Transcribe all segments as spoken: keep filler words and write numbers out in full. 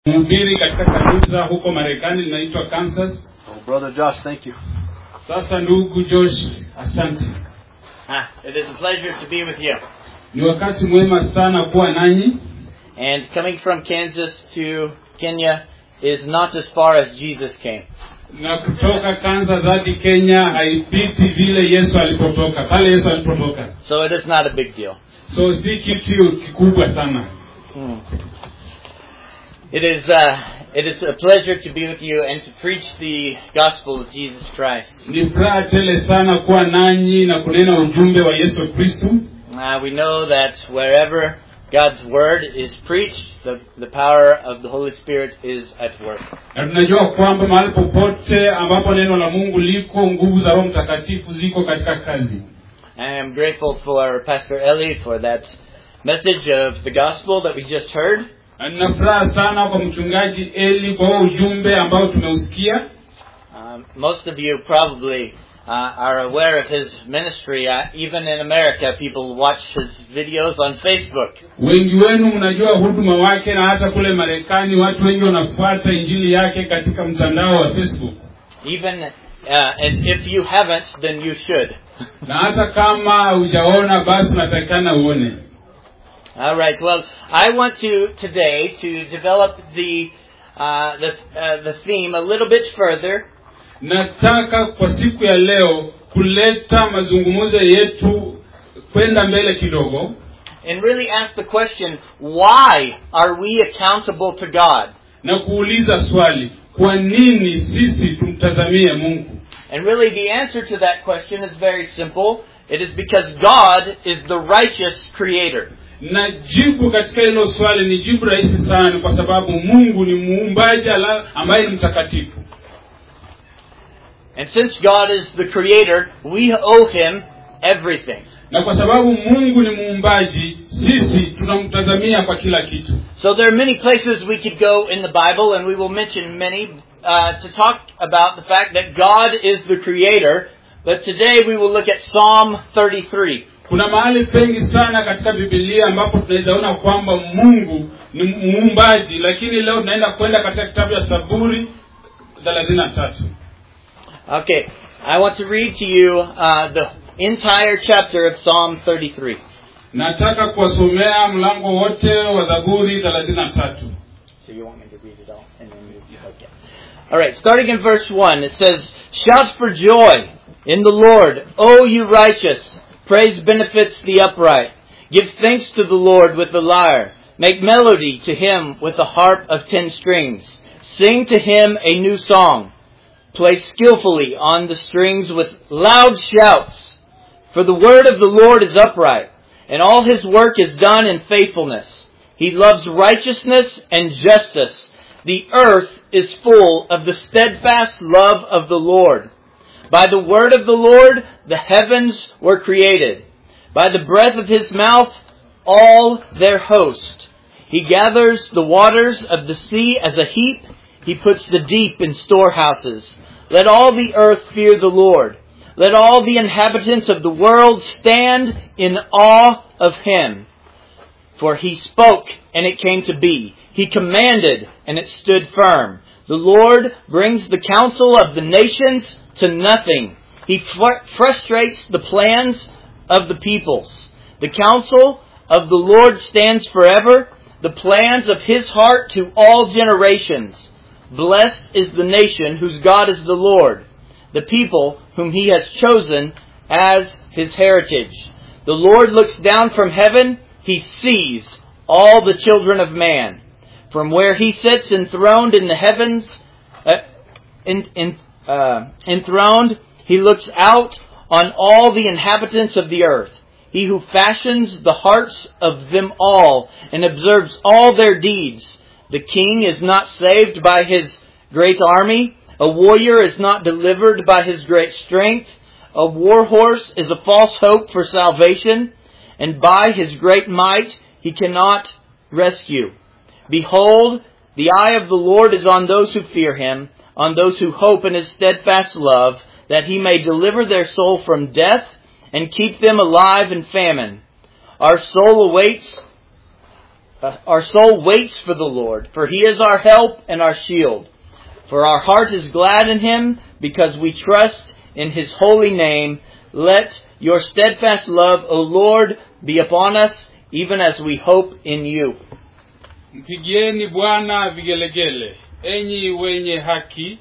Mhubiri katika kanisa huko Marekani linaitwa Kansas. So brother Josh, thank you. Sasa ndugu Josh, asante. Ah, it is a pleasure to be with you. Ni wakati mwema sana kuwa nanyi. And coming from Kansas to Kenya is not as far as Jesus came. Na kutoka Kansas hadi Kenya haipiti vile Yesu alipotoka, pale Yesu alipotoka. So it is not a big deal. So si kitu kikubwa sana. Hmm. It is uh, it is a pleasure to be with you and to preach the gospel of Jesus Christ. Ni furaha tele sana kuwa nanyi na kunena ujumbe wa Yesu Kristo. Uh, we know that wherever God's word is preached, the the power of the Holy Spirit is at work. Na tunajua kwamba mahali popote ambapo neno la Mungu liko, nguvu za Roho Mtakatifu ziko katika kazi. I am grateful for Pastor Ellie for that message of the gospel that we just heard. Na furaha sana kwa mchungaji Eli kwa ujumbe ambao tumeusikia. Um, most of you probably uh, are aware of his ministry. Uh, even in America, people watch his videos on Facebook. Wengi wenu mnajua huduma wake, na hata kule Marekani watu wengi wanafuata injili yake katika mtandao wa Facebook. Even uh, and if you haven't, then you should. Na hata kama hujaona, basi unatakana uone. All right. Well, I want to today to develop the uh, the uh, the theme a little bit further. Nataka kwa siku ya leo kuleta mazungumzo yetu kwenda mbele kidogo. And really ask the question, why are we accountable to God? Na kuuliza swali, kwa nini sisi tumtazamie Mungu? And really the answer to that question is very simple. It is because God is the righteous creator. Na jibu katika hilo swali ni jibu rahisi sana, kwa sababu Mungu ni muumbaji ambaye ni mtakatifu. And since God is the creator, we owe him everything. Na kwa sababu Mungu ni muumbaji, sisi tunamtazamia kwa kila kitu. So there are many places we could go in the Bible, and we will mention many uh, to talk about the fact that God is the creator. But today we will look at Psalm thirty-three. Kuna mahali pengi sana katika Biblia ambapo tunaweza ona kwamba Mungu ni muumbaji, lakini leo tunaenda kwenda katika kitabu ya Zaburi thelathini na tatu. Okay, I want to read to you uh, the entire chapter of Psalm thirty-three. Nataka kuwasomea mlango wote wa Zaburi thelathini na tatu. So you want me to read it all and then you okay. All right, starting in verse one, it says, "Shout for joy in the Lord, O you righteous. Praise benefits the upright. Give thanks to the Lord with the lyre. Make melody to him with a harp of ten strings. Sing to him a new song. Play skillfully on the strings with loud shouts. For the word of the Lord is upright, and all his work is done in faithfulness. He loves righteousness and justice. The earth is full of the steadfast love of the Lord. By the word of the Lord, the heavens were created. By the breath of his mouth, all their host. He gathers the waters of the sea as a heap. He puts the deep in storehouses. Let all the earth fear the Lord. Let all the inhabitants of the world stand in awe of him. For he spoke, and it came to be. He commanded, and it stood firm. The Lord brings the counsel of the nations to nothing. He fr- frustrates the plans of the peoples. The counsel of the Lord stands forever, the plans of his heart to all generations. Blessed is the nation whose God is the Lord, the people whom he has chosen as his heritage. The Lord looks down from heaven. He sees all the children of man. From where he sits enthroned in the heavens, uh, in, in, uh, enthroned, he looks out on all the inhabitants of the earth. He who fashions the hearts of them all and observes all their deeds. The king is not saved by his great army. A warrior is not delivered by his great strength. A war horse is a false hope for salvation, and by his great might he cannot rescue. Behold, the eye of the Lord is on those who fear him, on those who hope in his steadfast love, that he may deliver their soul from death and keep them alive in famine. Our soul awaits Uh, our soul waits for the Lord, for He is our help and our shield. For our heart is glad in Him, because we trust in His holy name. Let your steadfast love, O Lord, be upon us, even as we hope in you. Mpigieni Bwana vigelegele, enyi wenye haki,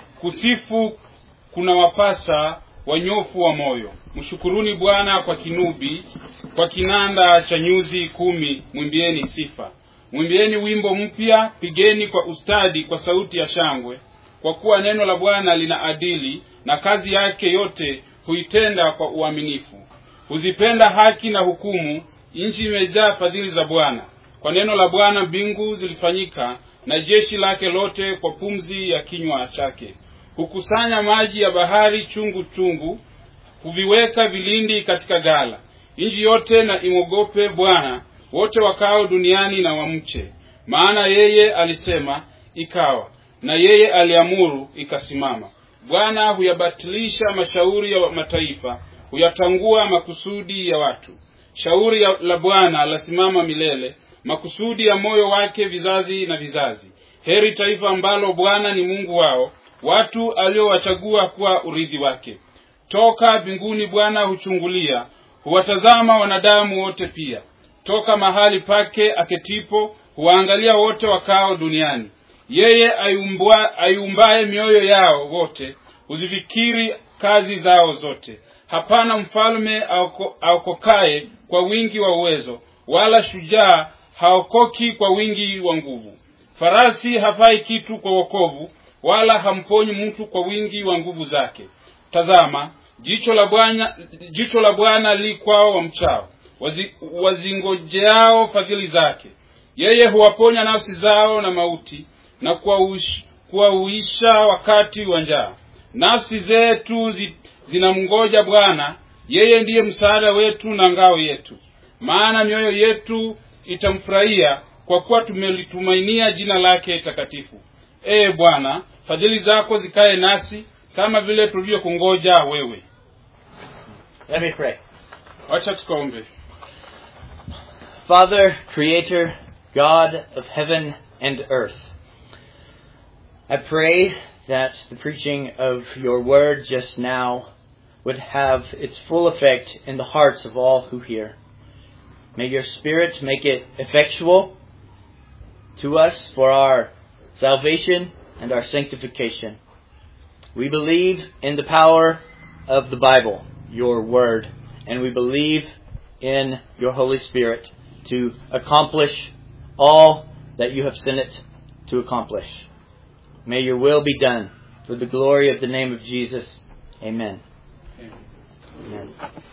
kusifu kuna wapasa wanyofu wa moyo. Mshukuruni Bwana kwa kinubi, kwa kinanda cha nyuzi kumi, mwimbieni sifa. Mwimbieni wimbo mpya, pigeni kwa ustadi kwa sauti ya shangwe, kwa kuwa neno la Bwana lina adili, na kazi yake yote huitenda kwa uaminifu. Huzipenda haki na hukumu, nchi imejaa fadhili za Bwana. Kwa neno la Bwana mbingu zilifanyika, na jeshi lake lote kwa pumzi ya kinywa chake. Hukusanya maji ya bahari chungu chungu, huviweka vilindi katika gala. Nchi yote na imogope Bwana, wote wakao duniani na wamche. Maana yeye alisema, ikawa, na yeye aliamuru, ikasimama. Bwana huyabatilisha mashauri ya mataifa, huyatangua makusudi ya watu. Shauri ya la Bwana lasimama milele, makusudi ya moyo wake vizazi na vizazi. Heri taifa ambalo Bwana ni Mungu wao, watu aliowachagua kuwa urithi wake. Toka mbinguni Bwana huchungulia, huwatazama wanadamu wote pia. Toka mahali pake aketipo, huangalia wote wakao duniani. Yeye ayumbwa, ayumbaye mioyo yao wote, huzifikiri kazi zao zote. Hapana mfalme aokokaye kwa wingi wa uwezo, wala shujaa haokoki kwa wingi wa nguvu. Farasi hafai kitu kwa wokovu, wala hamponyi mtu kwa wingi wa nguvu zake. Tazama, jicho la Bwana jicho la Bwana li kwao wamchao, wazi, wazingojeao fadhili zake. Yeye huwaponya nafsi zao na mauti, na kuwauisha wakati wa njaa. Nafsi zetu zi, zinamngoja Bwana, yeye ndiye msaada wetu na ngao yetu. Maana mioyo yetu itamfurahia, kwa kuwa tumelitumainia jina lake takatifu. Ee Bwana, fadhili zako zikae nasi, kama vile tulivyokungoja wewe. Let me pray. Acha tukaombe. Father, Creator, God of heaven and earth, I pray that the preaching of your word just now would have its full effect in the hearts of all who hear. May your Spirit make it effectual to us for our salvation and our sanctification. We believe in the power of the Bible, your word, and we believe in your Holy Spirit to accomplish all that you have sent it to accomplish. May your will be done for the glory of the name of Jesus. Amen. Amen.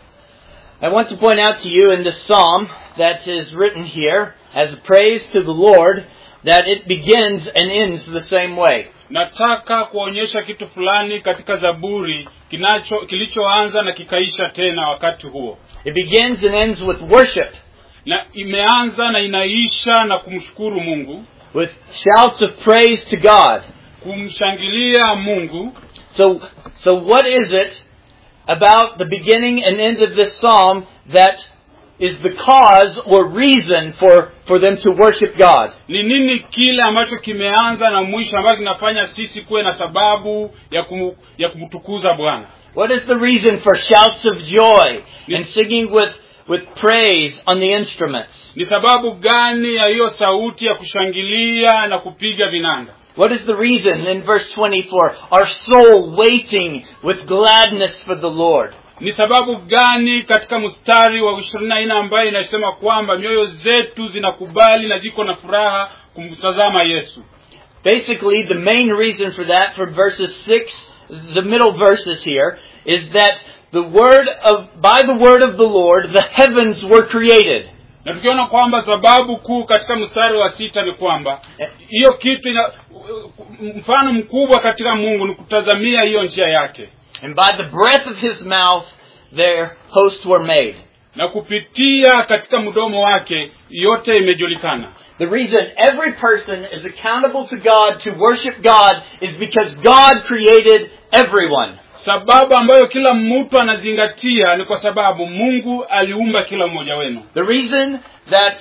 I want to point out to you in this psalm that is written here as a praise to the Lord that it begins and ends the same way. Nataka kuonyesha kitu fulani katika Zaburi kinacho kilichoanza na kikaisha tena wakati huo. It begins and ends with worship. Na imeanza na inaisha na kumshukuru Mungu. With shouts of praise to God. Kumshangilia Mungu. So so what is it about the beginning and end of this psalm that is the cause or reason for, for them to worship God? Ni nini kile ambacho kimeanza na mwisho ambacho kinafanya sisi kuwe na sababu ya kum, ya kumtukuza Bwana? What is the reason for shouts of joy and singing with with praise on the instruments? Ni sababu gani ya hiyo sauti ya kushangilia na kupiga vinanda? What is the reason in verse twenty-four? Our soul waiting with gladness for the Lord. Ni sababu gani katika mstari wa ishirini na nne ambaye inasema kwamba mioyo zetu zinakubali na ziko na furaha kumtazama Yesu? Basically, the main reason for that, from verses six, the middle verses here, is that the word of by the word of the Lord the heavens were created. Na tukiona kwamba sababu kuu katika mstari wa sita ni kwamba hiyo kitu ina mfano mkubwa katika Mungu ni kutazamia hiyo njia yake. And by the breath of his mouth their hosts were made. Na kupitia katika mdomo wake yote imejulikana. The reason every person is accountable to God to worship God is because God created everyone. Sababu ambayo kila mtu anazingatia ni kwa sababu Mungu aliumba kila mmoja wenu. The reason that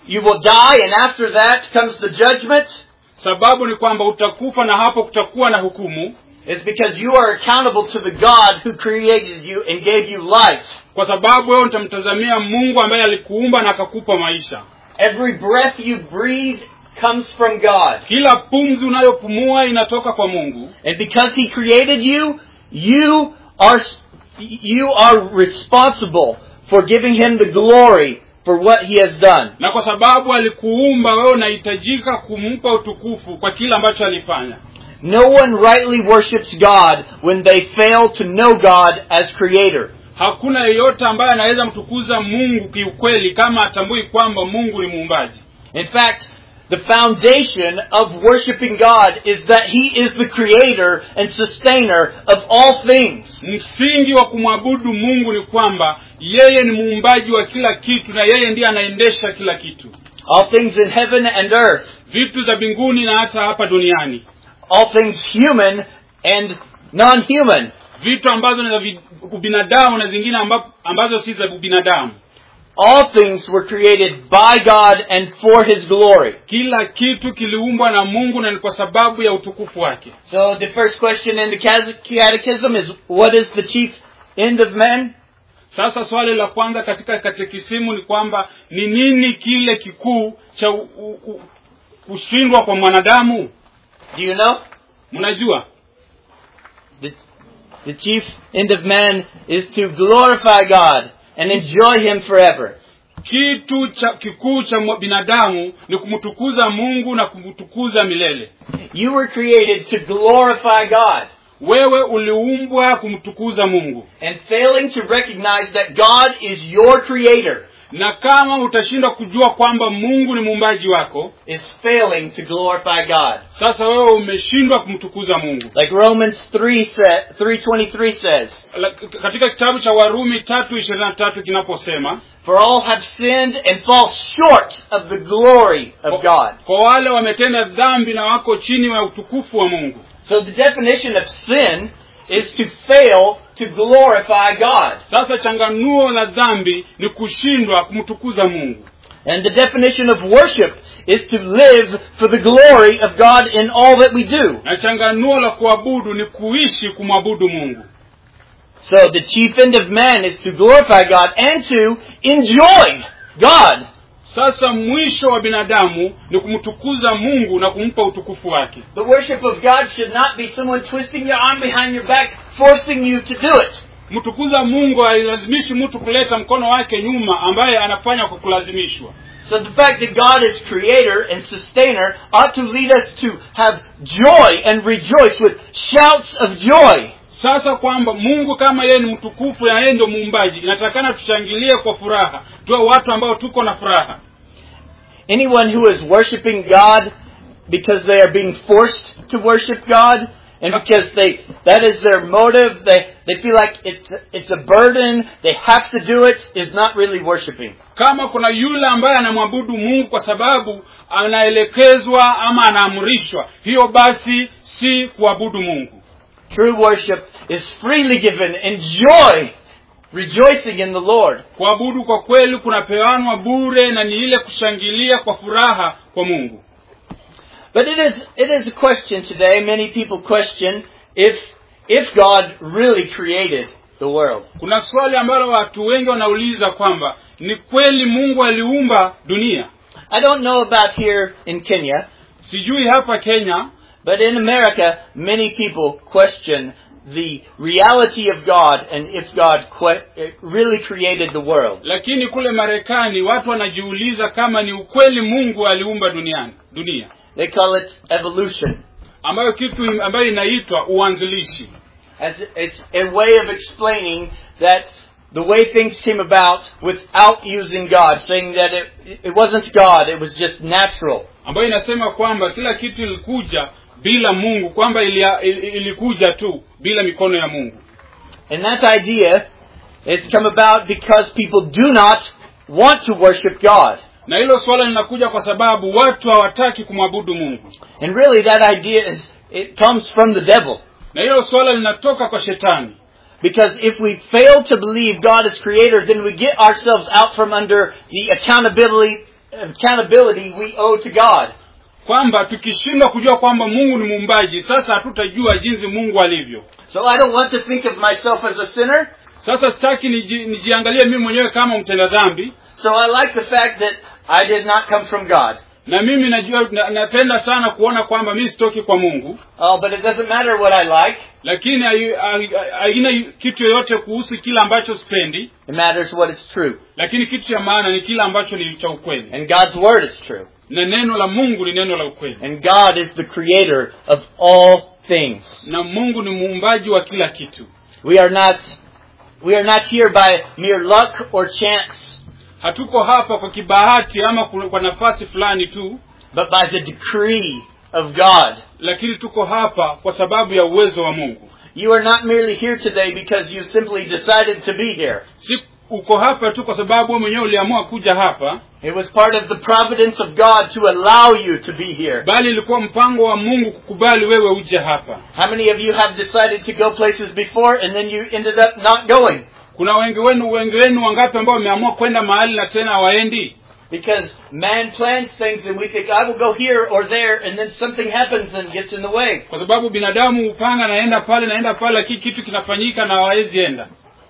you will die, and after that comes the judgment, sababu ni kwamba utakufa na hapo kutakuwa na hukumu, is because you are accountable to the God who created you and gave you life. kwa sababu wewe utamtazamia Mungu ambaye alikuumba na akakupa maisha. Every breath you breathe comes from God. Kila pumzi unayopumua inatoka kwa Mungu. And because He created you, you are you are responsible for giving Him the glory for what He has done. Na kwa sababu alikuumba wewe unahitajika kumpa utukufu kwa kila ambacho alifanya. No one rightly worships God when they fail to know God as creator. Hakuna yeyote ambaye anaweza mtukuza Mungu kiukweli kama atambui kwamba Mungu ni muumbaji. In fact, the foundation of worshiping God is that He is the creator and sustainer of all things. Msingi wa kumwabudu Mungu ni kwamba yeye ni muumbaji wa kila kitu na yeye ndiye anaendesha kila kitu. All things in heaven and earth. Vitu za mbinguni na hata hapa duniani. All things human and non-human. Vitu ambazo ni za binadamu na zingine ambazo si za binadamu. All things were created by God and for His glory. Kila kitu kiliumbwa na Mungu na ni kwa sababu ya utukufu wake. So the first question in the catechism is, what is the chief end of man? Sasa swali la kwanza katika katekisimu ni kwamba ni nini kile kikuu cha kushindwa kwa mwanadamu? Do you know? Mnajua? The, the chief end of man is to glorify God and enjoy Him forever. Kitu cha kikuu cha binadamu ni kumtukuza Mungu na kumtukuza milele. You were created to glorify God. Wewe uliumbwa kumtukuza Mungu. And failing to recognize that God is your creator, na kama utashindwa kujua kwamba Mungu ni muumbaji wako, is failing to glorify God. Sasa wewe umeshindwa kumtukuza Mungu. Like Romans three twenty-three says. Katika kitabu cha Warumi tatu ishirini na tatu kinaposema, for all have sinned and fall short of the glory of God. Kwa wale wametenda dhambi na wako chini ya utukufu wa Mungu. So the definition of sin is to fail to glorify God. Sasa changanuo la dhambi ni kushindwa kumtukuza Mungu. And the definition of worship is to live for the glory of God in all that we do. Na changanuo la kuabudu ni kuishi kumwabudu Mungu. So the chief end of man is to glorify God and to enjoy God. Sasa mwisho wa binadamu ni kumtukuza Mungu na kumpa utukufu wake. The worship of God should not be someone twisting your arm behind your back, forcing you to do it. Mtukuza Mungu hailazimishi mtu kuleta mkono wake nyuma ambaye anafanya kwa kulazimishwa. So the fact that God is creator and sustainer ought to lead us to have joy and rejoice with shouts of joy. Sasa kwamba Mungu kama yeye ni mtukufu na yeye ndio muumbaji, inatakana tushangilie kwa furaha. Tuwe watu ambao tuko na furaha. Anyone who is worshiping God because they are being forced to worship God and because they that is their motive, they they feel like it's it's a burden, they have to do it, is not really worshiping. Kama kuna yule ambaye anamwabudu Mungu kwa sababu anaelekezwa ama anaamrishwa, hiyo basi si kuabudu Mungu. True worship is freely given in joy, rejoicing in the Lord. Kuabudu kwa kweli kunapeanwa bure na ni ile kushangilia kwa furaha kwa Mungu. But it is it is a question today. Many people question if if God really created the world. Kuna swali ambalo watu wengi wanauliza kwamba ni kweli Mungu aliumba dunia. I don't know about here in Kenya. Sijui hapa Kenya. But in America, many people question the reality of God and if God que- really created the world. Lakini kule Marekani watu wanajiuliza kama ni ukweli Mungu aliumba duniani, dunia. They call it evolution. Ambayo kitu ambayo inaitwa uanzilishi. As it's a way of explaining that the way things came about without using God, saying that it, it wasn't God, it was just natural. Ambayo inasema kwamba kila kitu ilikuja bila Mungu, kwamba ilikuja tu bila mikono ya Mungu. And that idea has come about because people do not want to worship God. Na hilo swala linakuja kwa sababu watu hawataki kumwabudu Mungu. And really that idea is it comes from the devil. Na hilo swala linatoka kwa shetani. Because if we fail to believe God is creator, then we get ourselves out from under the accountability accountability we owe to God. Kwamba tukishindwa kujua kwamba Mungu ni muumbaji, sasa hatutajua jinsi Mungu alivyo. So I don't want to think of myself as a sinner. Sasa sitaki niji, nijiangalie mimi mwenyewe kama mtenda dhambi. So I like the fact that I did not come from God. Na mimi najua na, napenda sana kuona kwamba mimi sitoki kwa Mungu. Oh, but it doesn't matter what I like. Lakini haina kitu yoyote kuhusu kila ambacho sipendi. It matters what is true. Lakini kitu cha maana ni kila ambacho ni cha ukweli. And God's word is true. Na neno la Mungu ni neno la ukweli. And God is the creator of all things. Na Mungu ni muumbaji wa kila kitu. We are not we are not here by mere luck or chance. Hatuko hapa kwa kibahati ama kwa nafasi fulani tu, but by the decree of God. Lakini tuko hapa kwa sababu ya uwezo wa Mungu. You are not merely here today because you simply decided to be here. Si uko hapa tu kwa sababu wewe mwenyewe uliamua kuja hapa. It was part of the providence of God to allow you to be here. Bali ilikuwa mpango wa Mungu kukubali wewe uje hapa. How many of you have decided to go places before and then you ended up not going? Kuna wengi wenu wengi wenu wangapi ambao wameamua kwenda mahali na tena hawaendi? Because man plans things and we think I will go here or there and then something happens and gets in the way. Kwa sababu binadamu hupanga naenda pale naenda pale lakini kitu kinafanyika na hawezi enda.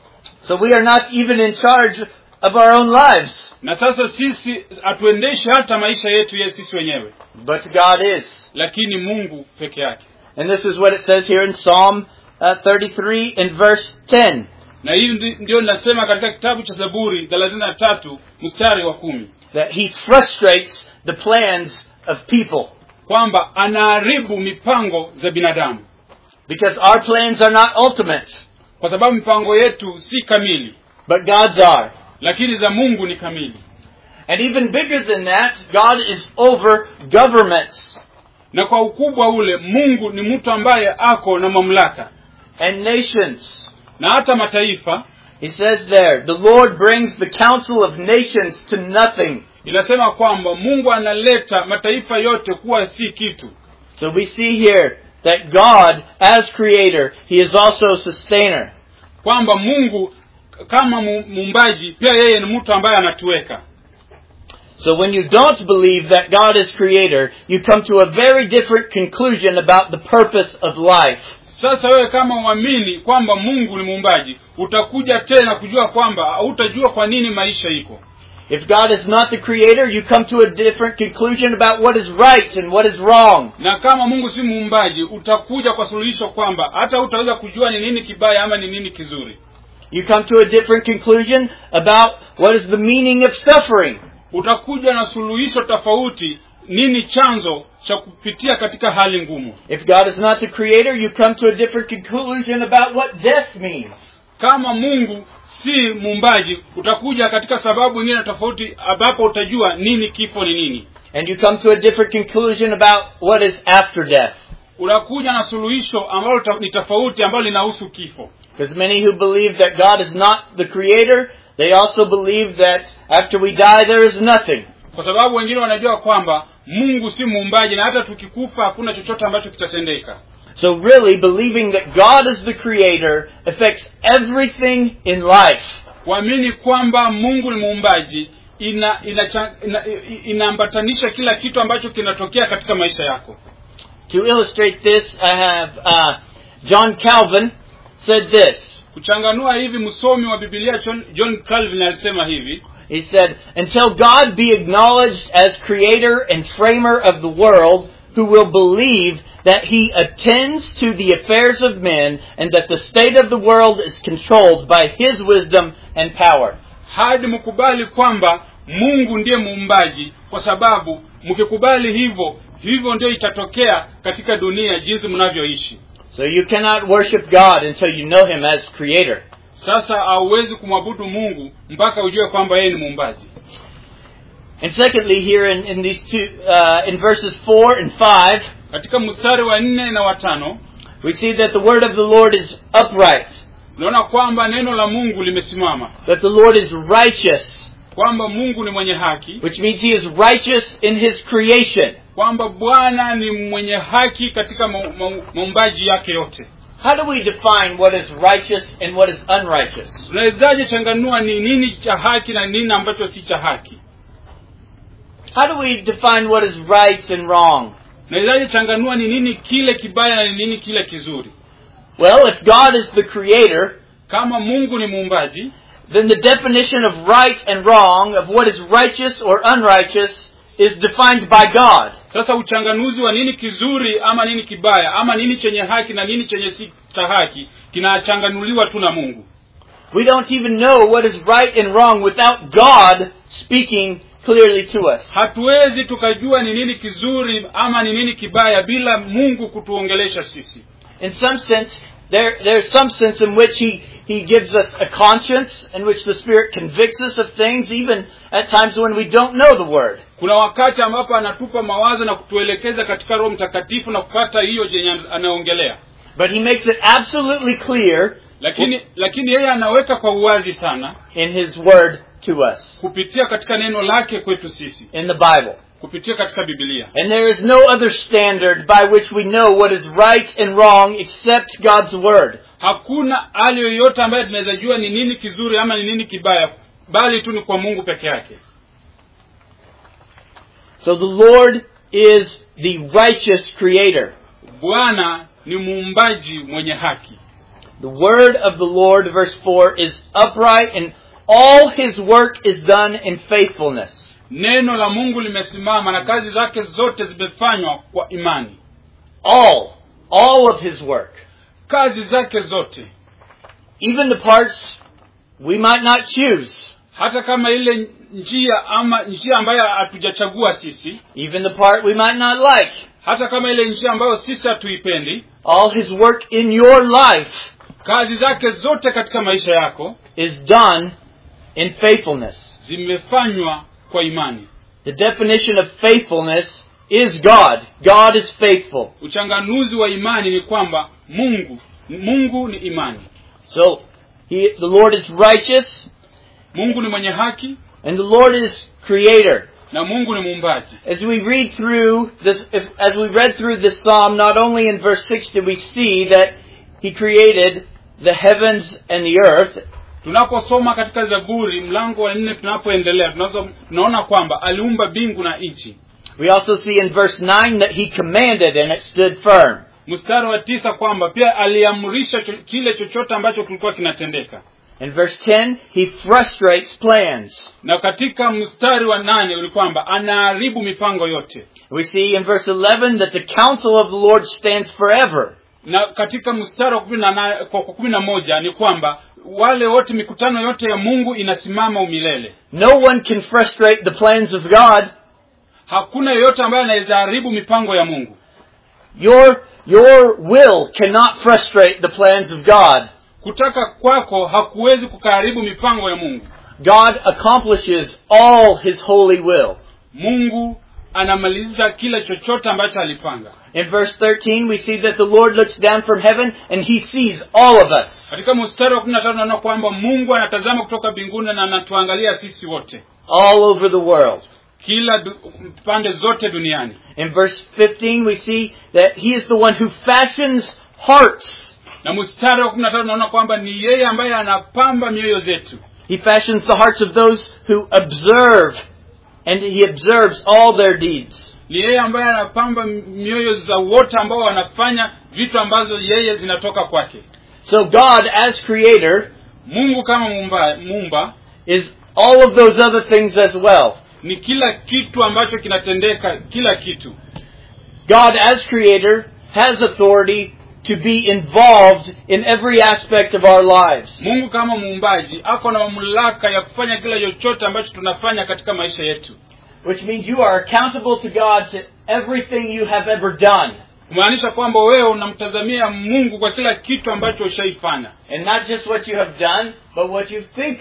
So we are not even in charge of our own lives. Na sasa sisi hatuendeshi hata maisha yetu ya sisi wenyewe. But God is. Lakini Mungu peke yake. And this is what it says here in Psalm uh, thirty-three in verse ten. Na hii ndio ninasema katika kitabu cha Zaburi thelathini na tatu mstari wa kumi. That he frustrates the plans of people. Kwamba anaharibu mipango za binadamu. Because our plans are not ultimate. Kwa sababu mipango yetu si kamili. But God's are. Lakini za Mungu ni kamili. And even bigger than that, God is over governments. Na kwa ukubwa ule, Mungu ni mtu ambaye ako na mamlaka. And nations. Na hata mataifa. He says there, the Lord brings the counsel of nations to nothing. Inasema kwamba Mungu analeta mataifa yote kuwa si kitu. So we see here that God, as creator, he is also sustainer. Kwamba Mungu kama muumbaji pia yeye ni mtu ambaye anatuweka. So when you don't believe that God is creator, you come to a very different conclusion about the purpose of life. Sasa wewe kama uamini kwamba Mungu ni muumbaji, utakuja tena kujua kwamba hutajua kwa nini maisha iko. If God is not the creator, you come to a different conclusion about what is right and what is wrong. Na kama Mungu si muumbaji, utakuja kwa suluhisho kwamba hata hutaweza kujua ni nini kibaya ama ni nini kizuri. You come to a different conclusion about what is the meaning of suffering. Utakuja na suluhisho tofauti, nini chanzo cha kupitia katika hali ngumu. If God is not the creator, you come to a different conclusion about what death means. Kama Mungu si muumbaji, utakuja katika sababu nyingine tofauti ambapo utajua nini kifo ni nini. And you come to a different conclusion about what is after death. Unakuja na suluhisho ambalo ni tofauti ambalo linahusu kifo. Because many who believe that God is not the creator, they also believe that after we die there is nothing. Kwa sababu wengine wanajua kwamba Mungu si muumbaji na hata tukikufa hakuna chochote ambacho kitatendeka. So really believing that God is the creator affects everything in life. Kuamini kwamba Mungu ni muumbaji ina inaambatanisha ina, ina kila kitu ambacho kinatokea katika maisha yako. To illustrate this, I have uh, John Calvin said this. Kuchanganua hivi msomi wa Biblia John, John Calvin alisema hivi. He said, until God be acknowledged as creator and framer of the world, who will believe that he attends to the affairs of men and that the state of the world is controlled by his wisdom and power. Hadi mkubali kwamba Mungu ndiye muumbaji, kwa sababu mkikubali hivyo, hivyo ndio itatokea katika dunia jinsi mnavyoishi. So you cannot worship God until you know him as creator. Sasa hauwezi kumwabudu Mungu mpaka ujue kwamba yeye ni muumbaji. And secondly, here in, in these two, uh, in verses four and five, katika mstari wa nne na wa tano, we see that the word of the Lord is upright. Unaona kwamba neno la Mungu limesimama. That the Lord is righteous. Kwamba Mungu ni mwenye haki. Which means he is righteous in his creation. Kwamba Bwana ni mwenye haki katika maumbaji yake yote. How do we define what is righteous and what is unrighteous? Tunawezaje changanua ni nini cha haki na nini ambacho si cha haki? How do we define what is right and wrong? Nawezaje changanua ni nini kile kibaya na ni nini kile kizuri? Well, if God is the creator, kama Mungu ni muumbaji, then the definition of right and wrong, of what is righteous or unrighteous, is defined by God. Sasa uchanganuzi wa nini kizuri ama nini kibaya ama nini chenye haki na nini chenye si haki kinachanganuliwa tu na Mungu. We don't even know what is right and wrong without God speaking clearly to us. Hatuwezi tukajua ni nini kizuri ama ni nini kibaya bila Mungu kutuongelesha sisi. In some sense, there there's some sense in which he he gives us a conscience, in which the Spirit convicts us of things, even at times when we don't know the word. Kuna wakati ambapo anatupa mawazo na kutuelekeza katika Roho Mtakatifu na kupata hiyo jenye anaongelea. But he makes it absolutely clear, lakini lakini yeye anaweka kwa uwazi sana in his word to us, kupitia katika neno lake kwetu sisi, in the Bible, kupitia katika Biblia. And there is no other standard by which we know what is right and wrong except God's word. Hakuna hali yoyote ambayo tunaweza jua ni nini kizuri ama ni nini kibaya, bali tu ni kwa Mungu peke yake. So the Lord is the righteous creator. Bwana ni muumbaji mwenye haki. The word of the Lord, verse four, is upright, and all his work is done in faithfulness. Neno la Mungu limesimama na kazi zake zote zimefanywa kwa imani. All, all of his work. Kazi zake zote. Even the parts we might not choose. Hata kama ile njia ama njia ambayo hatujachagua sisi. Even the part we might not like. Hata kama ile njia ambayo sisi hatuipendi. All his work in your life, kazi zake zote katika maisha yako, is done in faithfulness. Zimefanywa kwa imani. The definition of faithfulness is God. God is faithful. Uchanganuzi wa imani ni kwamba Mungu, Mungu ni imani. So, he, the Lord is righteous. Mungu ni mwenye haki. And the Lord is creator. Na Mungu ni muumbaji. As we read through this, if, as we read through this psalm, not only in verse six did we see that he created the heavens and the earth. Tunaposoma katika Zaburi mlango wa nne tunapoendelea tunaona kwamba aliumba mbingu na nchi. We also see in verse nine that he commanded and it stood firm. Mstari wa tisa kwamba pia aliamrisha kile chochote ambacho kilikuwa kinatendeka. In verse ten, he frustrates plans. Na katika mstari wa nane ulikwamba anaharibu mipango yote. We see in verse eleven that the counsel of the Lord stands forever. Na katika mstari wa kumi na moja ni kwamba wale wote mikutano yote ya Mungu inasimama umilele. No one can frustrate the plans of God. Hakuna yeyote ambaye anaweza haribu mipango ya Mungu. Your your will cannot frustrate the plans of God. Kutaka kwako hakuwezi kukaribu mipango ya Mungu. God accomplishes all his holy will. Mungu anamaliza kila chochote ambacho alipanga. In verse thirteen we see that the Lord looks down from heaven and he sees all of us. Katika mstari wa kumi na tano tunaona kwamba Mungu anatazama kutoka mbinguni na anatuangalia sisi wote. All over the world. Kila du, pande zote duniani. In verse fifteen we see that he is the one who fashions hearts. Na mstari wa kumi na tano tunaona kwamba ni yeye ambaye anapamba mioyo zetu. He fashions the hearts of those who observe, and he observes all their deeds. Ni yeye ambaye anapamba mioyo za wote ambao wanafanya vitu ambazo yeye zinatoka kwake. So God as creator, Mungu kama muumba, muumba is all of those other things as well. Ni kila kitu ambacho kinatendeka, kila kitu. God as creator has authority to be involved in every aspect of our lives. Mungu kama muumbaji ako na mamlaka ya kufanya kila chochote ambacho tunafanya katika maisha yetu. Which means you are accountable to God to everything you have ever done. Kumaanisha kwamba wewe unamtazamia Mungu kwa kila kitu ambacho ushaifanya. And not just what you have done, but what you think.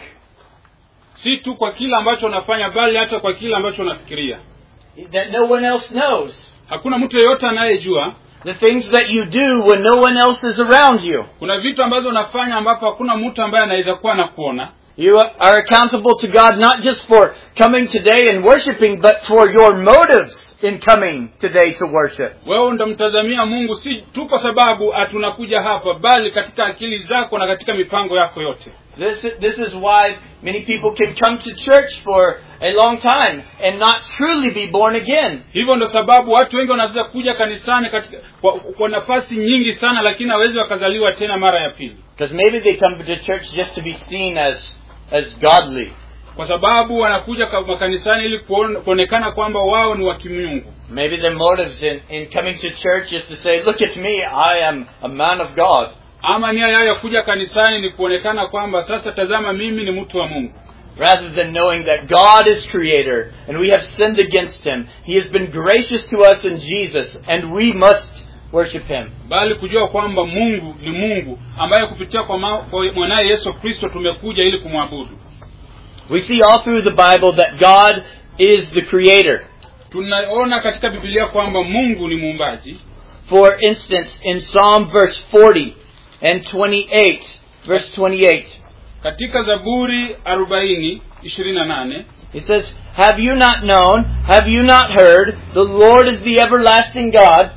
Si tu kwa kila ambacho unafanya bali hata kwa kila ambacho unafikiria. That no one else knows. Hakuna mtu yeyote anayejua. The things that you do when no one else is around you. Kuna vitu ambazo unafanya ambapo hakuna mtu ambaye anaweza kuwa anakuona. You are accountable to God not just for coming today and worshiping, but for your motives in coming today to worship. Wewe unamtazamia Mungu si tu kwa sababu atunakuja hapa bali katika akili zako na katika mipango yako yote. This this is why many people can come to church for a long time and not truly be born again. Hivyo ndo sababu watu wengi wanaweza kuja kanisani katika kwa, kwa nafasi nyingi sana, lakini hawezi wakazaliwa tena mara ya pili. Because maybe they come to church just to be seen as as godly. Kwa sababu wanakuja kwa kanisani ili kuonekana kwamba wao ni wa kimungu. Maybe their motives in in coming to church is to say, look at me, I am a man of God. Ama nia yao ya kuja kanisani ni kuonekana kwamba sasa tazama mimi ni mtu wa Mungu. Rather than knowing that God is creator and we have sinned against him, he has been gracious to us in Jesus and we must worship him. Bali kujua kwamba Mungu ni Mungu ambaye kupitia kwa mwanae Yesu Kristo tumekuja ili kumwabudu. We see all through the Bible that God is the creator. Tunaona katika Biblia kwamba Mungu ni muumbaji. For instance, in Psalm verse forty and twenty-eight, verse twenty-eight. Katika Zaburi arobaini ishirini na nane, it says, "Have you not known, have you not heard, the Lord is the everlasting God?"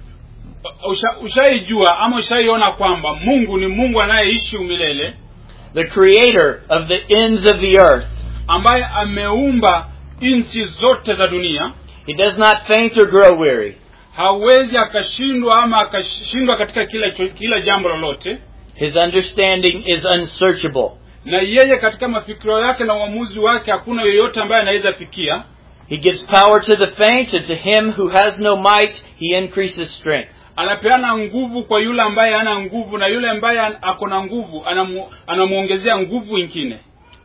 Ushaijua ama ushaiona kwamba Mungu ni Mungu anayeishi umilele, the creator of the ends of the earth, ambaye ameumba nchi zote za dunia. He does not faint or grow weary. Hawezi akashindwa ama akashindwa katika kila kila jambo lolote. His understanding is unsearchable. Na yeye katika mafikiro yake na uamuzi wake hakuna yeyote ambaye anaweza fikia. He gives power to the faint, and to him who has no might he increases strength. Anapeana nguvu kwa yule ambaye hana nguvu, na yule ambaye ako na nguvu anamu, anamuongezea nguvu nyingine.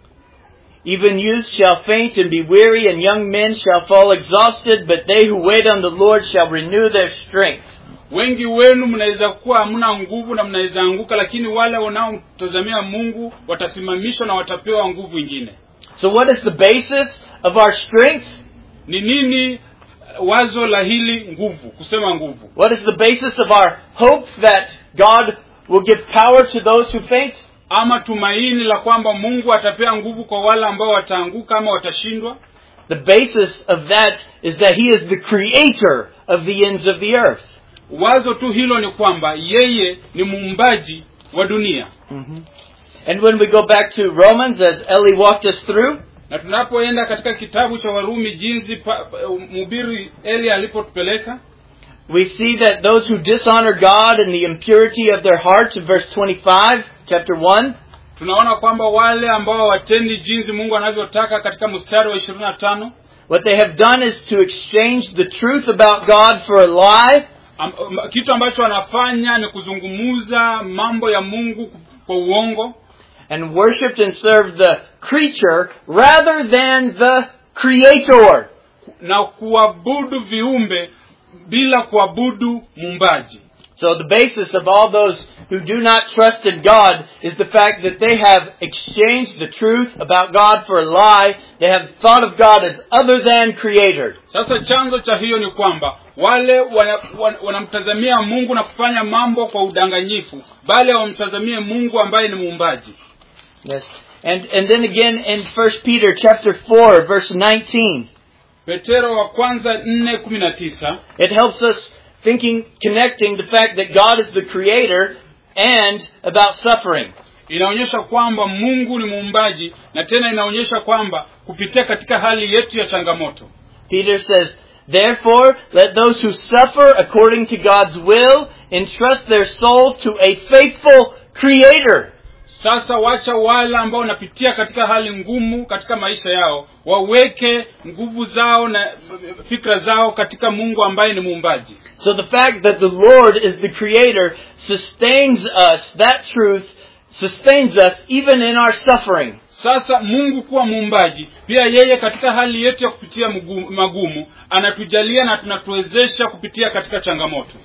Even youth shall faint and be weary, and young men shall fall exhausted, but they who wait on the Lord shall renew their strength. Wengi wenu mnaweza kuwa hamna nguvu na mnaweza anguka, lakini wale wanaomtazamia Mungu watasimamishwa na watapewa nguvu nyingine. So what is the basis of our strength? Ni nini wazo la hili nguvu, kusema nguvu? What is the basis of our hope that God will give power to those who faint? Ama tumaini la kwamba Mungu atapea nguvu kwa wale ambao wataanguka ama watashindwa? The basis of that is that he is the creator of the ends of the earth. Wazo tu hilo ni kwamba yeye ni muumbaji wa dunia. Mm-hmm. And when we go back to Romans, as Ellie walked us through, na tunapoenda katika kitabu cha Warumi jinsi mhubiri Eli alipotupeleka, we see that those who dishonor God in the impurity of their hearts, in verse twenty-five, chapter one, tunaona kwamba wale ambao watendi jinsi Mungu anavyotaka katika mstari wa ishirini na tano, what they have done is to exchange the truth about God for a lie. Am, kitu ambacho wanafanya ni kuzungumuza mambo ya Mungu kwa uongo, and worshipped and served the creature rather than the creator. Na kuabudu viumbe bila kuabudu muumbaji. So the basis of all those who do not trust in God is the fact that they have exchanged the truth about God for a lie. They have thought of God as other than creator. Sasa chanzo cha hiyo ni kwamba wale wanamtazamia wana Mungu na kufanya mambo kwa udanganyifu, bali wamtazamie Mungu ambaye ni muumbaji. Yes. And and then again in First Peter chapter four verse nineteen. Petero wa kwanza nne kumi na tisa. It helps us thinking, connecting the fact that God is the creator and about suffering. Inaonyesha kwamba Mungu ni muumbaji, na tena inaonyesha kwamba kupitia katika hali yetu ya changamoto. Peter says, "Therefore, let those who suffer according to God's will entrust their souls to a faithful creator." Sasa wacha wale ambao wanapitia katika hali ngumu katika maisha yao waweke nguvu zao na fikra zao katika Mungu ambaye ni muumbaji. So the fact that the Lord is the creator sustains us, that truth sustains us even in our suffering. Sasa Mungu kuwa muumbaji, pia yeye katika hali yetu ya kupitia magumu anatujalia na tunatuwezesha kupitia katika changamoto.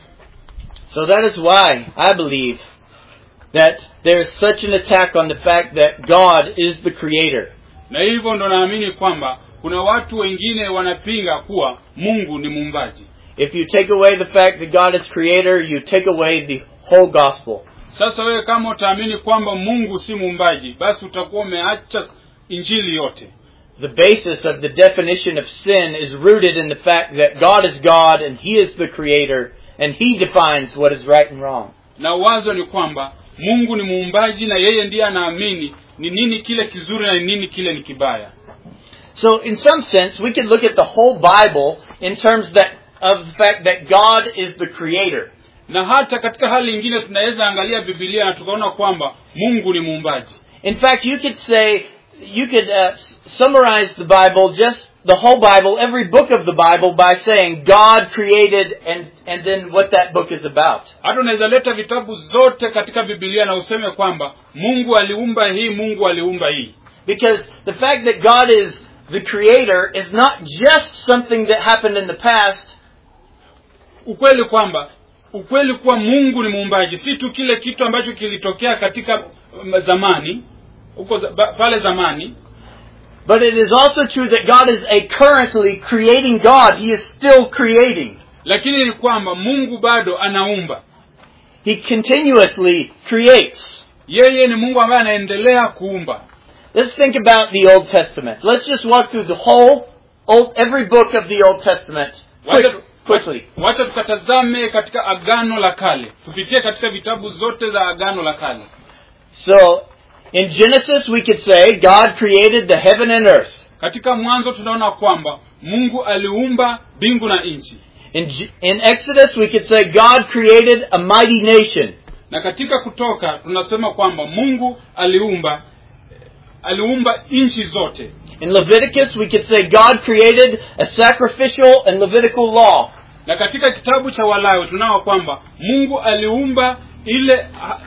So that is why I believe that there is such an attack on the fact that God is the creator. Na hivyo ndo naamini kwamba kuna watu wengine wanapinga kuwa Mungu ni muumbaji. If you take away the fact that God is creator, you take away the whole gospel. Sasa wewe kama utaamini kwamba Mungu si muumbaji, basi utakuwa umeacha injili yote. The basis of the definition of sin is rooted in the fact that God is God and he is the creator and he defines what is right and wrong. Na wazo ni kwamba Mungu ni muumbaji na yeye ndiye anaamini ni nini kile kizuri na nini kile ni kibaya. So in some sense, we could look at the whole Bible in terms that of the fact that God is the creator. Na hata katika hali nyingine tunaweza angalia Biblia na tukaona kwamba Mungu ni muumbaji. In fact, you could say, you could uh, summarize the Bible, just the whole Bible, every book of the Bible, by saying God created and and then what that book is about. Hata unaweza leta vitabu zote katika Biblia na useme kwamba Mungu aliumba hii, Mungu aliumba hii. Because the fact that God is the creator is not just something that happened in the past. Ukweli kwamba ukweli kuwa Mungu ni muumbaji si tu kile kitu ambacho kilitokea katika zamani uko pale zamani, but it is also true that God is a currently creating God. He is still creating. Lakini ni kwamba Mungu bado anaumba. He continuously creates. Yeye ni Mungu ambaye anaendelea kuumba. Let's think about the Old Testament. Let's just walk through the whole old every book of the Old Testament quick, quickly. Wacha tukatazame katika Agano la Kale. Tupitie katika vitabu zote za Agano la Kale. So, in Genesis we could say God created the heaven and earth. Katika Mwanzo tunaona kwamba Mungu aliumba mbingu na nchi. In in Exodus we could say God created a mighty nation. Na katika Kutoka tunasema kwamba Mungu aliumba aliumba nchi zote. In Leviticus we could say God created a sacrificial and Levitical law. Na katika kitabu cha Walawi tunaona kwamba Mungu aliumba ile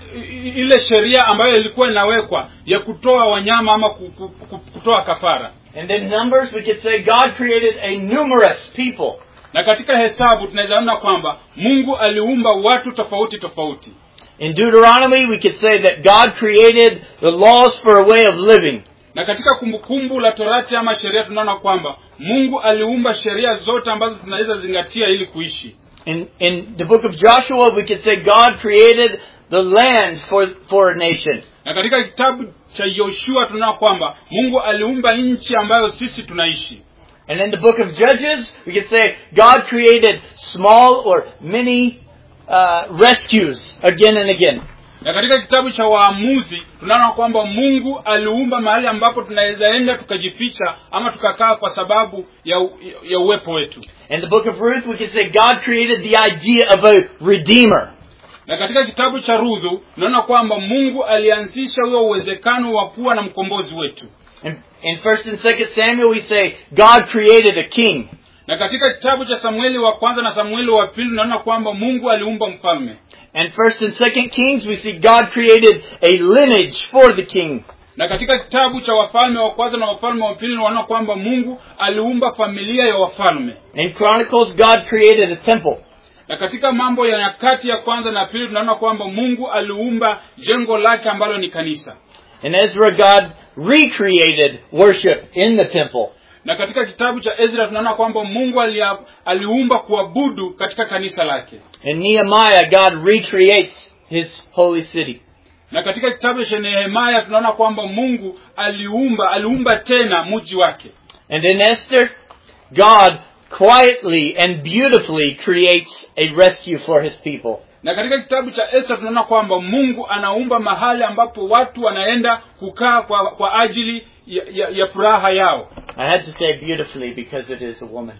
ile sheria ambayo ilikuwa inawekwa ya kutoa wanyama ama kutoa kafara. And in Numbers we could say God created a numerous people. Na katika Hesabu tunaweza kuona kwamba Mungu aliumba watu tofauti tofauti. In Deuteronomy we could say that God created the laws for a way of living. Na katika Kumbukumbu la Torati ama sheria tunaona kwamba Mungu aliumba sheria zote ambazo tunaweza zingatia ili kuishi. In in the book of Joshua we could say God created the land for for a nation. Na katika kitabu cha Yoshua tunaona kwamba Mungu aliumba nchi ambayo sisi tunaishi. And in the book of Judges we could say God created small or many uh, rescues again and again. Na katika kitabu cha Waamuzi tunaona kwamba Mungu aliumba mahali ambapo tunaweza enda tukajificha ama tukakaa kwa sababu ya ya uwepo wetu. In the book of Ruth we could say God created the idea of a redeemer. Na katika kitabu cha Ruthu tunaona kwamba Mungu alianzisha huo uwezekano wa kuwa na mkombozi wetu. In, in First and Second Samuel we say God created a king. Na katika kitabu cha Samueli wa kwanza na Samueli wa pili tunaona kwamba Mungu aliumba mfalme. And First and Second Kings we see God created a lineage for the king. Na katika kitabu cha Wafalme wa kwanza na Wafalme wa pili tunaona kwamba Mungu aliumba familia ya wafalme. In Chronicles God created a temple. Na katika Mambo ya Nyakati ya kwanza na pili tunaona kwamba Mungu aliumba jengo lake ambalo ni kanisa. In Ezra God recreated worship in the temple. Na katika kitabu cha Ezra tunaona kwamba Mungu aliumba kuabudu katika kanisa lake. In Nehemiah God recreates his holy city. Na katika kitabu cha Nehemia tunaona kwamba Mungu aliumba aliumba tena mji wake. And in Esther God quietly and beautifully creates a rescue for his people. Na katika kitabu cha Esther tunaona kwamba Mungu anaumba mahali ambapo watu wanaenda kukaa kwa, kwa ajili ya, ya, ya furaha yao. I had to say beautifully because it is a woman.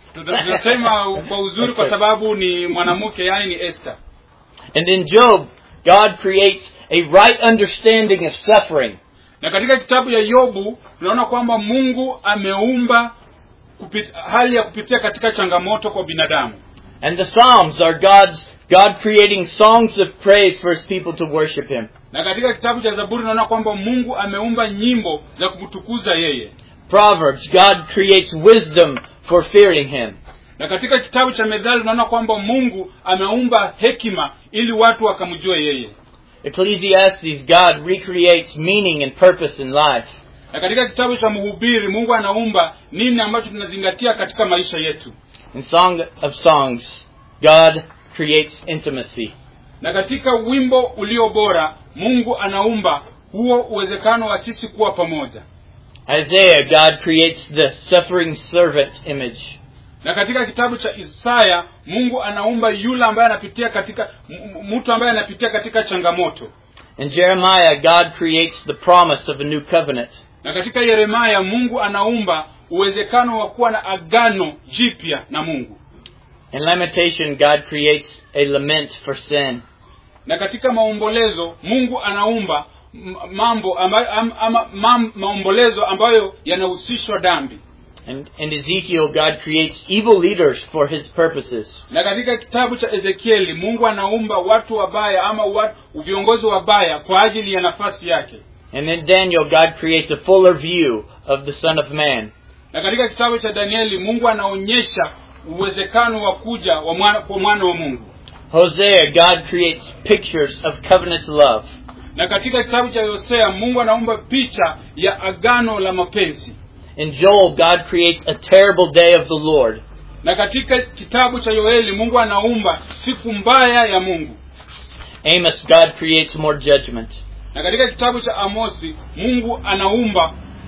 Tunasema kwa uzuri kwa sababu ni mwanamke, yani ni Esther. And in Job God creates a right understanding of suffering. Na katika kitabu ya Yobu tunaona kwamba Mungu ameumba kupita, hali ya kupitia katika changamoto kwa binadamu. And the Psalms are God's God creating songs of praise for his people to worship him. Na katika kitabu cha Zaburi tunaona kwamba Mungu ameumba nyimbo za kumtukuza yeye. Proverbs God creates wisdom for fearing him. Na katika kitabu cha Methali tunaona kwamba Mungu ameumba hekima ili watu wakamjue yeye. Ecclesiastes God recreates meaning and purpose in life. Na katika kitabu cha Mhubiri Mungu anaumba nini ambacho tunazingatia katika maisha yetu. In Song of Songs God creates intimacy. Na katika wimbo ulio bora Mungu anaumba huo uwezekano wa sisi kuwa pamoja. Isaiah God creates the suffering servant image. Na katika kitabu cha Isaya Mungu anaumba yule ambaye anapitia katika mtu ambaye anapitia katika changamoto. In Jeremiah God creates the promise of a new covenant. Na katika Yeremia Mungu anaumba uwezekano wa kuwa na agano jipya na Mungu. In Lamentation, God creates a lament for sin. Na katika maombolezo Mungu anaumba mambo ambayo ama mam, maombolezo ambayo yanahusishwa dhambi. And in Ezekiel, God creates evil leaders for his purposes. Na katika kitabu cha Ezekieli Mungu anaumba watu wabaya ama watu viongozi wabaya kwa ajili ya nafasi yake. And in Daniel, God creates a fuller view of the Son of Man. Na katika kitabu cha Danieli Mungu anaonyesha uwezekano wa kuja wa mwana kwa mwana wa Mungu. Hosea, God creates pictures of covenant love. Na katika kitabu cha Hosea Mungu anaumba picha ya agano la mapenzi. In Joel, God creates a terrible day of the Lord. Na katika kitabu cha Yoeli Mungu anaumba siku mbaya ya Mungu. Amos, God creates more judgment. Na katika kitabu cha Amosi Mungu anaumba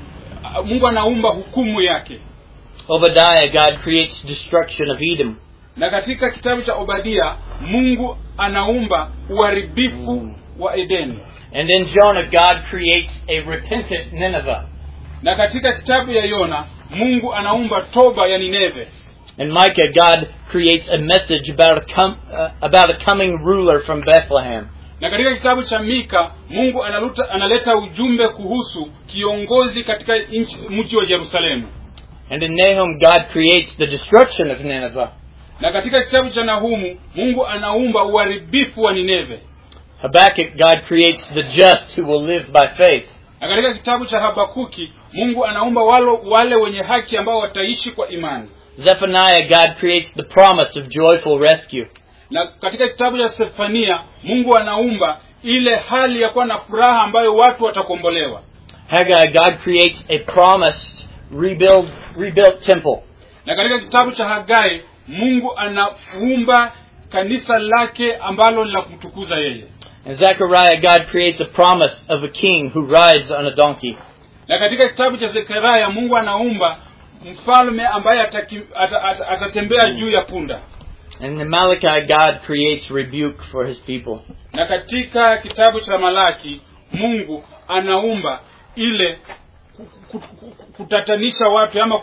Mungu anaumba hukumu yake. Obadiah, God creates destruction of Edom. Na katika kitabu cha Obadia Mungu anaumba uharibifu wa Edeni. And in Jonah, God creates a repentant Nineveh. Na katika kitabu ya Yona Mungu anaumba toba ya Nineve. In Micah, God creates a message about a com- uh, about a coming ruler from Bethlehem. Na katika kitabu cha Mika Mungu analuta, analeta ujumbe kuhusu kiongozi katika mji wa Yerusalemu. And in Nahum, God creates the destruction of Nineveh. Na katika kitabu cha Nahumu Mungu anaumba uharibifu wa Nineve. Habakkuk, God creates the just who will live by faith. Na katika kitabu cha Habakuki Mungu anaumba wale wale wenye haki ambao wataishi kwa imani. Zephaniah, God creates the promise of joyful rescue. Na katika kitabu cha Sefania Mungu anaumba ile hali ya kuwa na furaha ambayo watu watakombolewa. Haggai, God creates a promised rebuild rebuilt temple. Na katika kitabu cha Hagai Mungu anaumba kanisa lake ambalo la kumtukuza yeye. In Zechariah, God creates a promise of a king who rides on a donkey. Na katika kitabu cha Zekaria Mungu anaumba mfalme ambaye atatembea at, at, juu ya punda. And in Malachi, God creates rebuke for his people. Na katika kitabu cha Malaki Mungu anaumba ile kutatanisha watu ama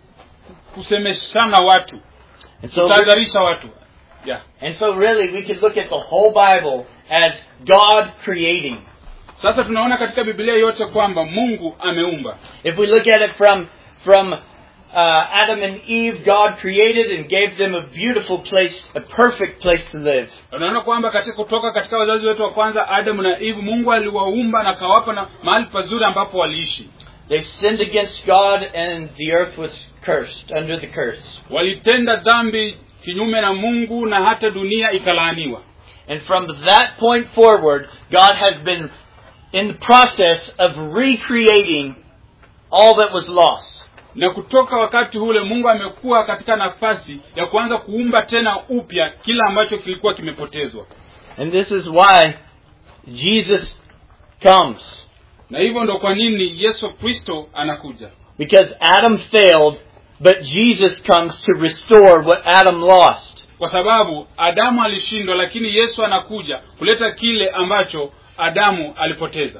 kusemeshana watu. And so kutadharisha watu. Yeah. And so really we could look at the whole Bible as God creating. Sasa tunaona katika Biblia yote kwamba Mungu ameumba. If we look at it from from uh, Adam and Eve, God created and gave them a beautiful place, a perfect place to live. Tunaona kwamba katika kutoka katika wazazi wetu wa kwanza Adam na Eve Mungu aliwaumba na kawapa na mahali pazuri ambapo waliishi. They sinned against God and the earth was cursed, under the curse. Walitenda dhambi kinyume na Mungu na hata dunia ikalaaniwa. And from that point forward, God has been in the process of recreating all that was lost. Na kutoka wakati ule Mungu amekuwa katika nafasi ya kuanza kuumba tena upya kila ambacho kilikuwa kimepotezwa. And this is why Jesus comes. Na hivyo ndo kwa nini Yesu Kristo anakuja. Because Adam failed, but Jesus comes to restore what Adam lost. Kwa sababu Adamu alishindwa lakini Yesu anakuja kuleta kile ambacho Adamu alipoteza.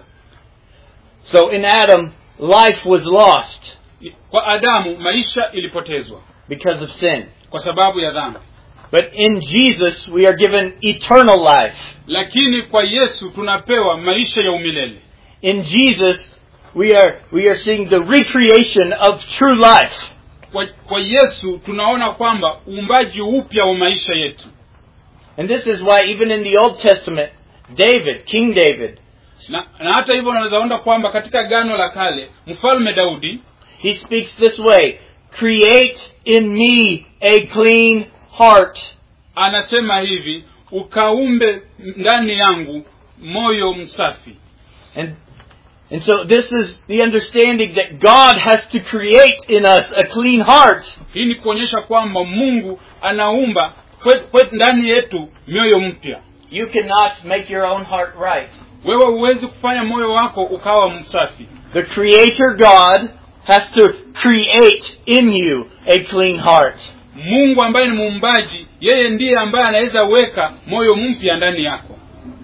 So in Adam, life was lost. Kwa Adamu maisha ilipotezwa because of sin. Kwa sababu ya dhambi. But in Jesus we are given eternal life. Lakini kwa Yesu tunapewa maisha ya umilele. In Jesus we are we are seeing the recreation of true life. Kwa, kwa Yesu tunaona kwamba uumbaji upya wa maisha yetu. And this is why even in the Old Testament, David, King David, na, na hata hivyo unaweza ona kwamba katika Agano la Kale mfalme Daudi he speaks this way, create in me a clean heart. Anasema hivi, ukaumbe ndani yangu moyo msafi. And and so this is the understanding that God has to create in us a clean heart. Hii ni kuonyesha kwamba Mungu anaumba kwetu ndani yetu mioyo mpya. You cannot make your own heart right. Wewe huwezi kufanya moyo wako ukawa msafi. The Creator God has to create in you a clean heart. Mungu ambaye ni muumbaji, yeye ndiye ambaye anaweza weka moyo mpya ndani yako.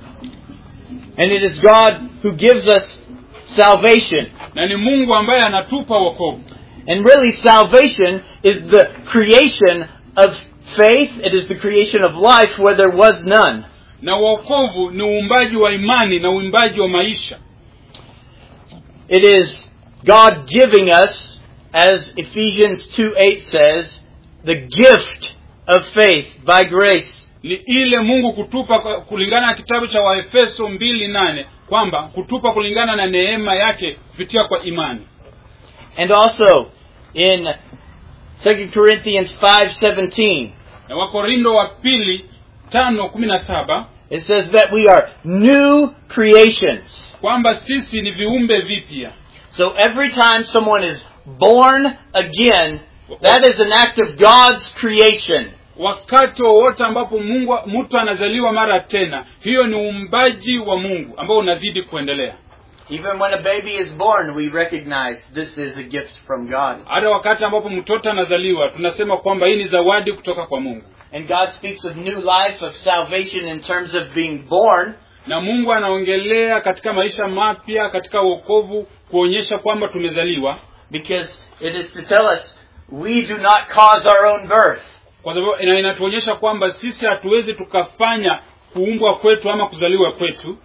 And it is God who gives us salvation. Na ni Mungu ambaye anatupa wokovu. And really salvation is the creation of faith. It is the creation of life where there was none. Na wokovu ni uumbaji wa imani na uumbaji wa maisha. It is God giving us, as Ephesians two eight says, the gift of faith by grace. Ni ile Mungu kutupa kulingana na kitabu cha Waefeso mbili nane kwamba kutupa kulingana na neema yake kupitia kwa imani. And also in Second Corinthians five seventeen, na Wakorindo wa pili tano kumi na saba, it says that we are new creations. Kwamba sisi ni viumbe vipya. So every time someone is born again, that is an act of God's creation. Wakati wote ambapo Mungu mtu anazaliwa mara tena, hiyo ni uumbaji wa Mungu ambao unazidi kuendelea. Even when a baby is born, we recognize this is a gift from God. Hata wakati ambapo mtoto anazaliwa, tunasema kwamba hii ni zawadi kutoka kwa Mungu. And God speaks of new life, of salvation in terms of being born. Na Mungu anaongelea katika maisha mapya, katika wokovu, kuonyesha kwamba tumezaliwa. Because it is to tell us we do not cause our own birth. Kwa sababu inatuonyesha kwamba sisi hatuwezi tukafanya kuumbwa kwetu ama kuzaliwa kwetu.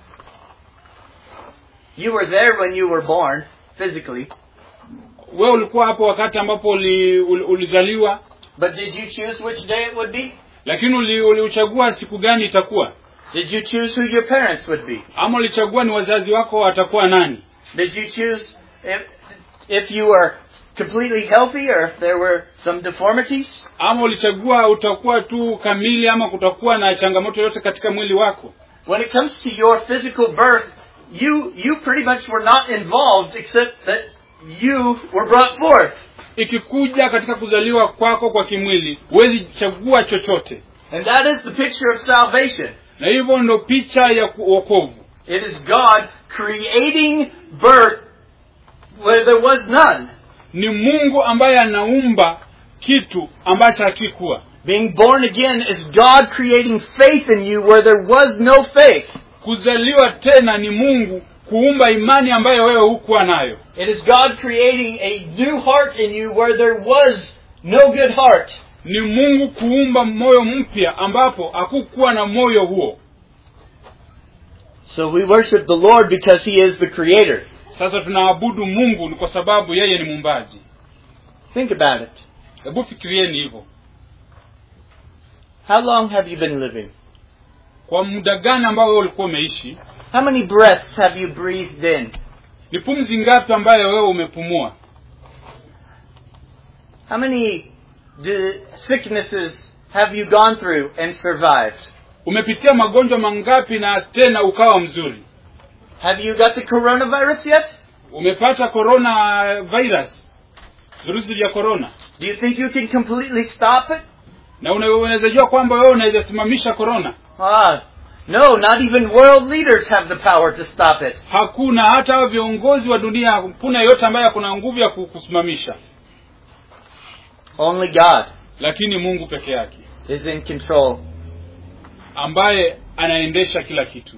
You were there when you were born, physically. Wewe ulikuwa hapo wakati ambapo ulizaliwa. But did you choose which day it would be? Lakini uliuchagua siku gani itakuwa? Did you choose who your parents would be? Ama ulichagua ni wazazi wako watakuwa nani? Did you choose if if you were completely healthy or if there were some deformities? Ama ulichagua utakuwa tu kamili ama kutakuwa na changamoto yote katika mwili wako? When it comes to your physical birth, you you pretty much were not involved except that you were brought forth. Ikikuja katika kuzaliwa kwako kwa kimwili, huwezi chagua chochote. And that is the picture of salvation. Na hivyo ndo picha ya wokovu. It is God creating birth where there was none. Ni Mungu ambaye anaumba kitu ambacho hakikuwa. Being born again is God creating faith in you where there was no faith. Kuzaliwa tena ni Mungu kuumba imani ambayo wewe hukuwa nayo. It is God creating a new heart in you where there was no good heart. Ni Mungu kuumba moyo mpya ambapo hakukuwa na moyo huo. So we worship the Lord because He is the creator. Sasa tunaabudu Mungu ni kwa sababu yeye ni muumbaji. Think about it. Hebu fikirieni hivyo. How long have you been living? Kwa muda gani ambao wewe ulikuwa umeishi? How many breaths have you breathed in? Ni pumzi ngapi ambayo wewe umepumua? How many sicknesses have you gone through and survived? Umepitia magonjwa mangapi na tena ukawa mzuri? Have you got the coronavirus yet? Umepata corona virus? Virusi vya corona. Do you think you can completely stop it? Na unaweza jua kwamba wewe unaweza simamisha corona? Ah, no, not even world leaders have the power to stop it. Hakuna hata viongozi wa dunia, hakuna yote ambaye kuna nguvu ya kusimamisha. Only God. Lakini Mungu peke yake is in control. Ambaye anaendesha kila kitu.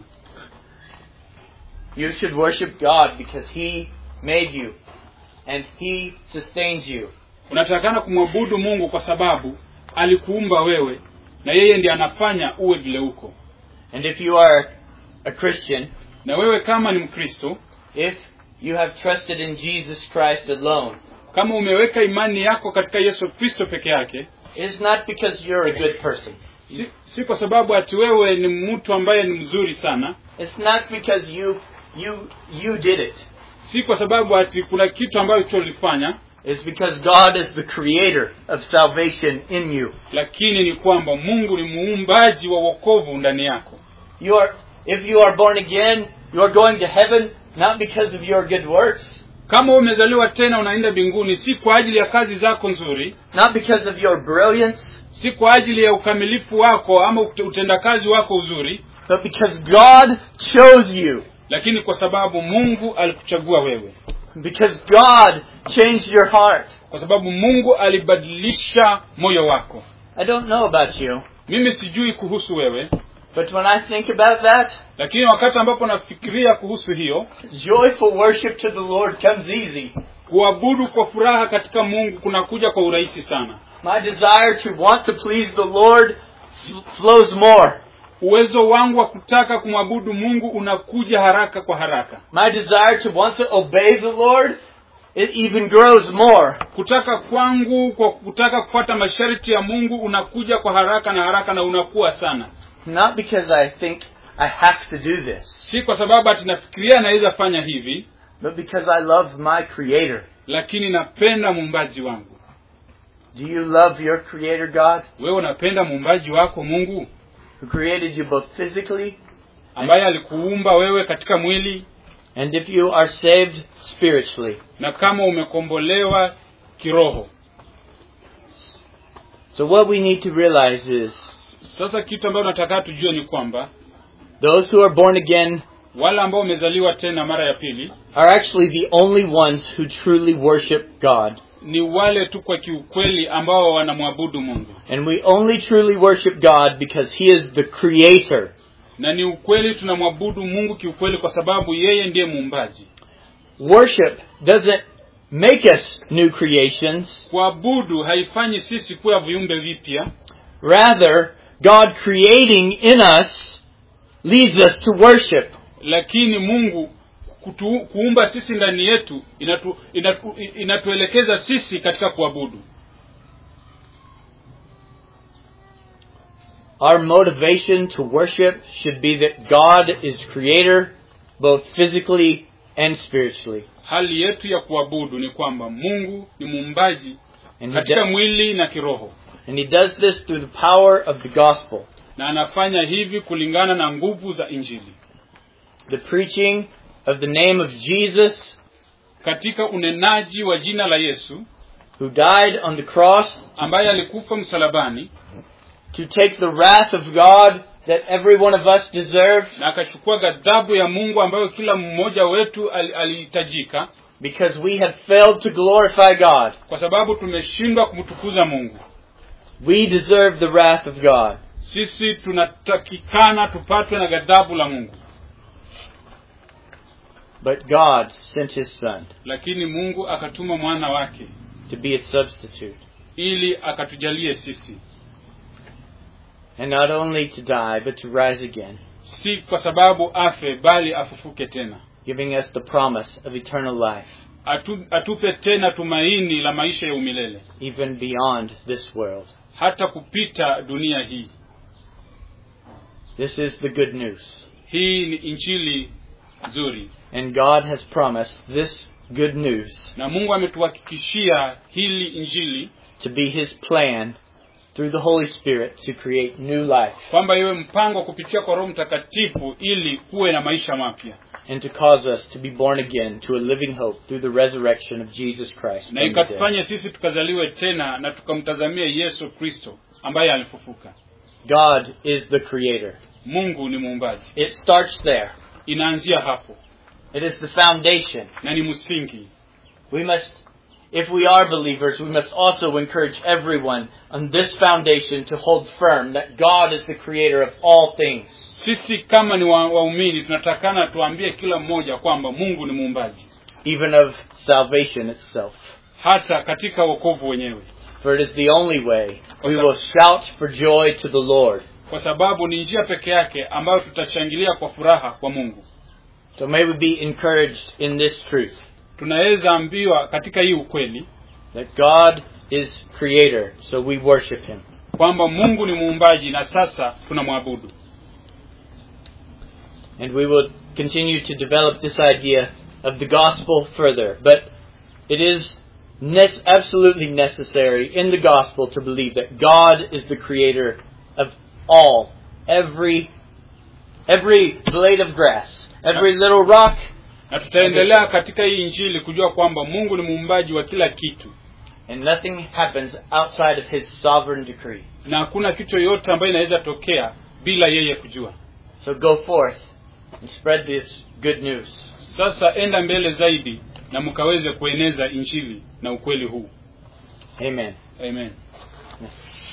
You should worship God because He made you and He sustains you. Unatakana kumwabudu Mungu kwa sababu alikuumba wewe na yeye ndiye anafanya uwe vile uko. And if you are a Christian, na wewe kama ni Mkristo, if you have trusted in Jesus Christ alone, kama umeweka imani yako katika Yesu Kristo peke yake, it's not because you're a good person. Si, si kwa sababu ati wewe ni mtu ambaye ni mzuri sana. It's not because you you you did it. Si kwa sababu ati kuna kitu ambacho ulifanya. It's because God is the creator of salvation in you. Lakini ni kwamba Mungu ni muumbaji wa wokovu ndani yako. You are, if you are born again, you are going to heaven not because of your good works. Kama umezaliwa tena unaenda mbinguni si kwa ajili ya kazi zako nzuri, not because of your brilliance, si kwa ajili ya ukamilifu wako ama utendakazi wako uzuri, but because God chose you. Lakini kwa sababu Mungu alikuchagua wewe. Because God changed your heart. Kwa sababu Mungu alibadilisha moyo wako. I don't know about you. Mimi sijui kuhusu wewe. But when I think about that, lakini wakati ambapo nafikiria kuhusu hiyo, joyful worship to the Lord comes easy. Kuabudu kwa furaha katika Mungu kunakuja kwa urahisi sana. My desire to want to please the Lord f- flows more. Uwezo wangu wa kutaka kumwabudu Mungu unakuja haraka kwa haraka. My desire to want to obey the Lord, it even grows more. Kutaka kwangu kwa kutaka kufuata masharti ya Mungu unakuja kwa haraka na haraka na unakuwa sana. Not because I think I have to do this, Si kwa sababu ati nafikiria naweza fanya hivi, but because I love my Creator. lakini napenda muumbaji wangu. Do you love your Creator God, Wewe unapenda muumbaji wako Mungu who created you both physically, ambaye alikuumba wewe katika mwili, and if you are saved spiritually? na kama umekombolewa kiroho? So what we need to realize is, Sasa kitu ambacho nataka tujue ni kwamba those who are born again wale ambao wamezaliwa tena mara ya pili are actually the only ones who truly worship God. ni wale tu kwa kiukweli ambao wanamwabudu Mungu. And we only truly worship God because He is the Creator. Na ni ukweli tunamwabudu Mungu kiukweli kwa sababu yeye ndiye muumbaji. Worship doesn't make us new creations. Kuabudu haifanyi sisi kuwa viumbe vipya. Rather, God creating in us leads us to worship. Lakini Mungu kutu, kuumba sisi ndani yetu inatu, inatu, inatuelekeza sisi katika kuabudu. Our motivation to worship should be that God is Creator, both physically and spiritually. Hali yetu ya kuabudu ni kwamba Mungu ni muumbaji And he, katika do- mwili na kiroho. and he does this through the power of the gospel. Na anafanya hivi kulingana na nguvu za Injili. The preaching of the name of Jesus, Katika unenaji wa jina la Yesu who died on the cross ambaye alikufa msalabani to take the wrath of God that every one of us deserve, na akachukua ghadhabu ya Mungu ambayo kila mmoja wetu al- alihitajika because we have failed to glorify God. kwa sababu tumeshindwa kumtukuza Mungu. We deserve the wrath of God. Sisi tunatakikana tupatwe na ghadhabu la Mungu. But God sent His Son Lakini Mungu akatuma mwana wake to be a substitute. ili akatujalie sisi. And not only to die, but to rise again, Si kwa sababu afe bali afufuke tena. giving us the promise of eternal life, Atu, atupe tena tumaini la maisha ya umilele. even beyond this world. Hata kupita dunia hii. This is the good news. Hii ni injili nzuri. And God has promised this good news Na Mungu ametuhakikishia hili injili to be His plan through the Holy Spirit to create new life kwamba iwe mpango kupitia kwa Roho Mtakatifu ili kuwe na maisha mapya. and to cause us to be born again to a living hope through the resurrection of Jesus Christ Na from the dead. ikatufanya sisi tukazaliwe tena na tukamtazamia Yesu Kristo ambaye alifufuka. God is the Creator. Mungu ni muumbaji. It starts there. Inaanzia hapo It is the foundation. na ni msingi. We must, if we are believers, we must also encourage everyone on this foundation to hold firm that God is the Creator of all things. Sisi kama ni wa- waumini tunatakana tuambie kila mmoja kwamba Mungu ni muumbaji, Even of salvation itself. hata katika wokovu wenyewe, For it is the only way we will shout for joy to the Lord. kwa sababu ni njia peke yake ambayo tutashangilia kwa furaha kwa Mungu. So may we be encouraged in this truth, Tunaweza ambiwa katika hii ukweli that God is Creator, so we worship Him. kwamba Mungu ni muumbaji na sasa tunamwabudu. And we will continue to develop this idea of the gospel further. But it is ne- absolutely necessary in the gospel to believe that God is the Creator of all, every, every blade of grass, every little rock. Na tutaendelea katika hii injili kujua kwamba Mungu ni muumbaji wa kila kitu And nothing happens outside of His sovereign decree. na hakuna kitu yoyote ambayo inaweza tokea bila yeye kujua. So go forth and spread this good news. Sasa enda mbele zaidi na mkaweze kueneza injili na ukweli huu. Amen. Amen. Yes.